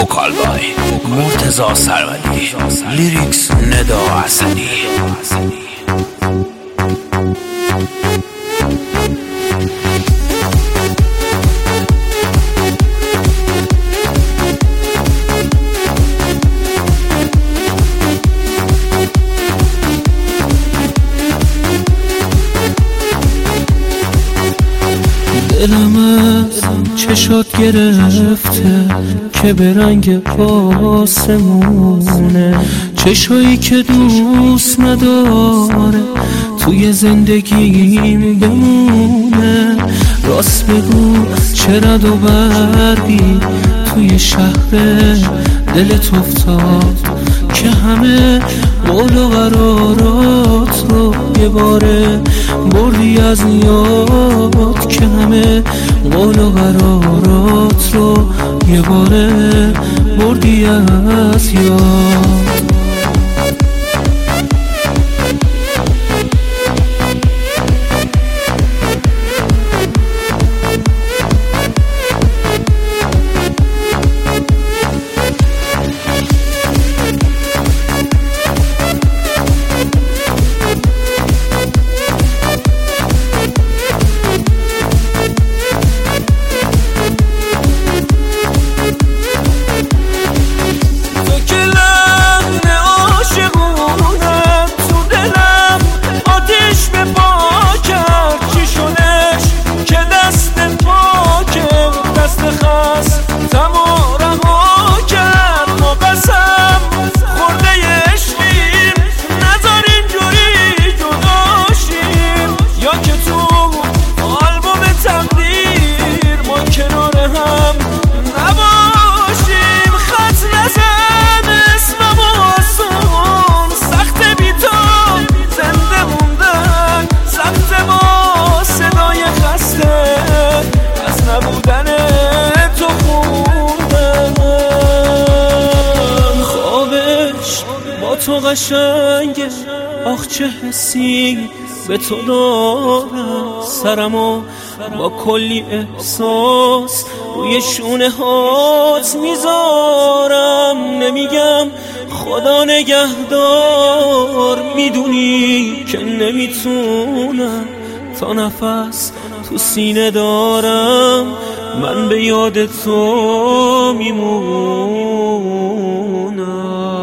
وکال بای مرتضی سرودی، لیریکس ندا اسدی. دلم از چشات گرفته که به رنگ آسمونه، چشایی که دوست نداره توی زندگیم بمونه. راست بگو چه رد و برگی توی شهر دلت افتاد که همه قول و قرارات رو یه باره بردی از یاد، که همه قول و قرارات رو یه باره بردی از یاد. تو قشنگه، آخ چه حسی به تو دارم، سرمو با کلی احساس روی شونه هات میذارم. نمیگم خدا نگهدار، میدونی که نمیتونم تا نفس تو سینه دارم، من به یاد تو میمونم.